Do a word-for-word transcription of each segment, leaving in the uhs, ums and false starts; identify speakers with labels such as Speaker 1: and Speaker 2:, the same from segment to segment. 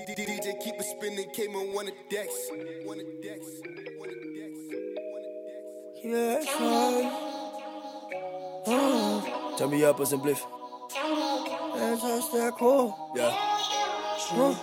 Speaker 1: D J keep it spinning, came on one of decks. One of decks. One of decks. One of decks.
Speaker 2: Yeah, that's right. Mm.
Speaker 3: Turn me up or some bliff.
Speaker 2: That's just that cool.
Speaker 3: Yeah.
Speaker 2: Mm.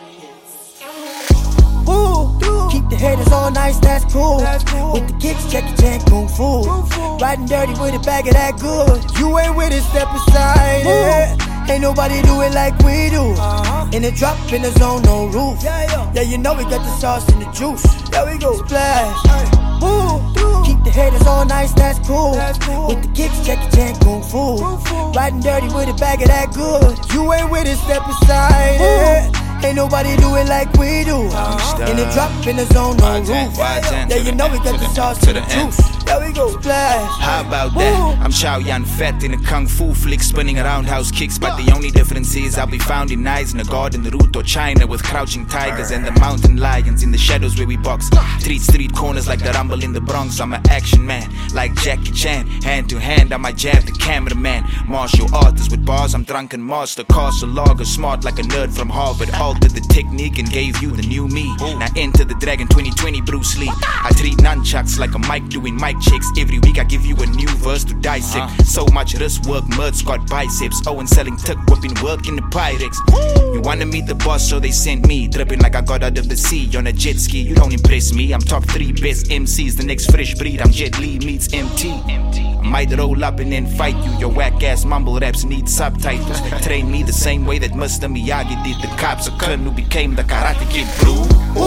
Speaker 2: Ooh, keep the haters all nice, that's cool. That's cool. With the kicks, Jackie Chan, Kung Fu. Kung Fu. Riding dirty with a bag of that good. You ain't with it, step aside. Yeah. Ain't nobody do it like we do. Uh-huh. In the drop, in the zone, no roof. Yeah, yeah. Yeah, you know we got the sauce and the juice. There we go, splash. Hey. Ooh, keep the haters all nice, that's cool. That's cool. With the kicks, Jackie Chan, Kung Fu. Kung Fu. Riding dirty with a bag of that good. You ain't with it, step aside. Yeah. Ain't nobody do it like we do. Uh-huh. In the drop, in the zone, no roof. Yeah, yeah, you know we got the sauce and the juice. There we go, splash.
Speaker 4: How about that? I'm Chow Yun Fat in a kung fu flick, spinning around house kicks. But the only difference is I'll be found in Eisner, Garden Route or China, with crouching tigers and the mountain lions in the shadows where we box. Street, street corners like the rumble in the Bronx. I'm an action man, like Jackie Chan. Hand to hand, I might jab the cameraman. Martial artist with bars, I'm drunken master. Castle logger, smart like a nerd from Harvard. Altered the technique and gave you the new me. Now enter the Dragon twenty twenty Bruce Lee. I treat nunchucks like a mic doing mic checks. Every week I give you a new verse to dissect. uh-huh. So much wrist work, Mertz got biceps. Owen selling tuck, whipping work in the Pyrex. You wanna meet the boss, so they sent me. Dripping like I got out of the sea on a jet ski. You don't impress me, I'm top three best M Cs. The next fresh breed, I'm Jet Li meets M T. I might roll up and then fight you. Your whack ass mumble raps need subtitles. Train me the same way that Mister Miyagi did the cops. A kid who became the Karate Kid, bro.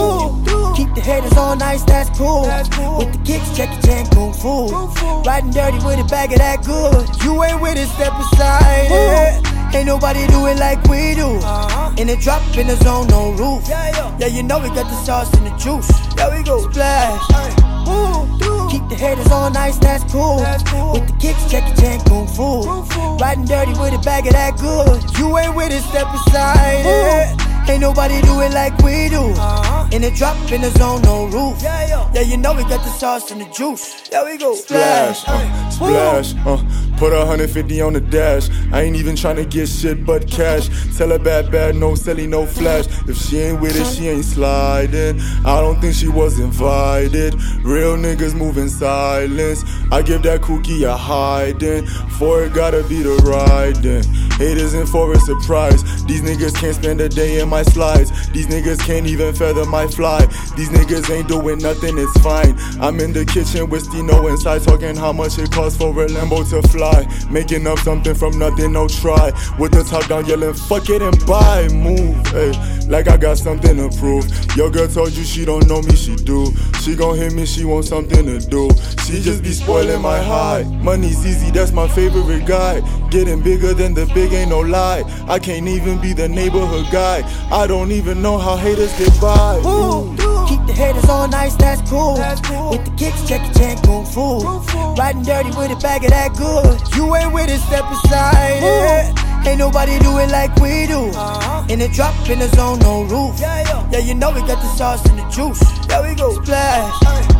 Speaker 2: Ooh, keep the haters all nice, that's cool. That's cool. With the kicks, Jackie Chan, Kung Fu. Kung Fu. Riding dirty with a bag of that good. You ain't with it, step aside. Yeah. Ain't nobody do it like we do. Uh-huh. In the drop, in the zone, no roof. Yeah, yeah. Yeah, you know we got the sauce and the juice. There we go, splash. Hey. Ooh, keep the haters all nice, that's cool. That's cool. With the kicks, Jackie Chan, Kung Fu. Kung Fu. Riding dirty with a bag of that good. You ain't with it, step aside. Yeah. Ain't nobody do it like we do. Uh-huh. In the drop, in the zone, no roof. Yeah, yeah. Yeah, you know we got the sauce and the juice. There we go.
Speaker 5: Splash, uh, splash, uh, put a hundred fifty on the dash. I ain't even tryna get shit but cash. Tell her bad, bad, no silly, no flash. If she ain't with it, she ain't sliding. I don't think she was invited. Real niggas move in silence. I give that cookie a hiding. For it gotta be the riding. Haters in for a surprise. These niggas can't spend a day in my slides. These niggas can't even feather my fly. These niggas ain't doing nothing, it's fine. I'm in the kitchen with Stino inside, talking how much it costs for a Lambo to fly. Making up something from nothing, no try. With the top down yelling, fuck it and buy. Move, hey, like I got something to prove. Your girl told you she don't know me, she do. She gon' hit me, she want something to do. She just be spoiling my high. Money's easy, that's my favorite guy. Getting bigger than the big, ain't no lie. I can't even be the neighborhood guy. I don't even know how haters get by.
Speaker 2: Ooh, keep the haters all nice, that's cool. That's cool. With the kicks, Jackie Chan, Kung Fu. Kung Fu. Riding dirty with a bag of that good. You ain't with it, step aside. Yeah. Ain't nobody do it like we do. Uh-huh. In the drop, in the zone, no roof. Yeah, yeah. Yeah, you know we got the sauce and the juice. There we go, splash.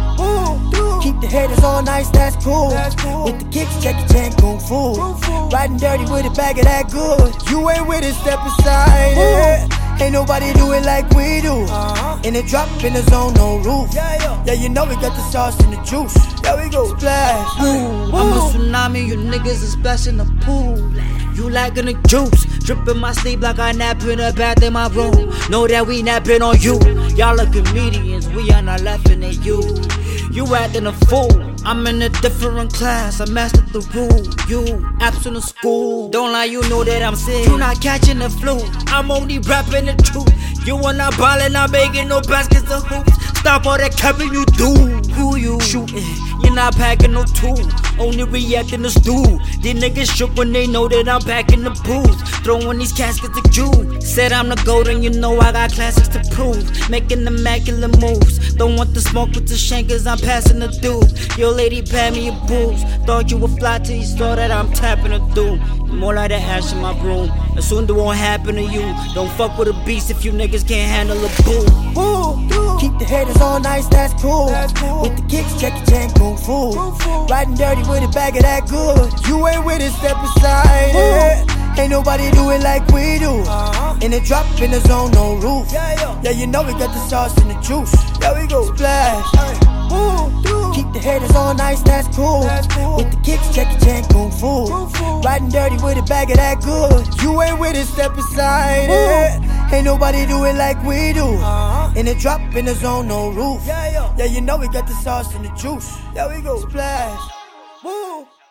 Speaker 2: Ooh, keep the haters all nice, that's cool. That's cool. With the kicks, Jackie Chan, Kung Fu. Kung Fu. Riding dirty with a bag of that good. You ain't with it, step aside. Yeah. Ain't nobody do it like we do. Uh-huh. In the drop, in the zone, no roof. Yeah, yeah. Yeah, you know we got the sauce and the juice. There we go, splash.
Speaker 6: Ooh, I'm a tsunami, you niggas is splashing the pool. You lacking the juice, dripping my sleep like I nap in a bath in my room. Know that we napping on you. Y'all are comedians, we are not laughing at you. You acting a fool. I'm in a different class, I mastered the rule. You absent of school. Don't lie, you know that I'm sick. You not catching the flu. I'm only rapping the truth. You are not ballin', not making no baskets of hoops. Stop all that capping you do. Who you shooting? You're not packing no tool. Only reacting to stew. These niggas shook when they know that I'm back in the booth. Throwing these caskets at you. Said I'm the gold and you know I got classics to prove. Making immaculate moves. Don't want the smoke with the shankers, I'm passing the dude. Yo lady, pay me your boobs. Thought you would fly till you saw that I'm tapping the dude. More like the ash in my broom. And soon it won't happen to you. Don't fuck with a beast if you niggas can't handle a boo.
Speaker 2: Ooh, keep the haters all nice, that's cool. That's cool. With the kicks, Jackie Chan, Kung Fu. Kung Fu. Riding dirty with a bag of that good. You ain't with it, step aside. Yeah. Ain't nobody do it like we do. Uh-huh. In the drop, in the zone, no roof. Yeah, yeah. Yeah, you know we got the sauce and the juice. There we go. Splash. Hey. Woo. Keep the haters on ice, that's cool. That's cool. With the kicks, Jackie Chan, Kung Fu. Kung Fu. Riding dirty with a bag of that good. You ain't with it, step aside it. Ain't nobody do it like we do. Uh-huh. In the drop, in the zone, no roof. Yeah, yeah. Yeah, you know we got the sauce and the juice. There we go. Splash. Woo.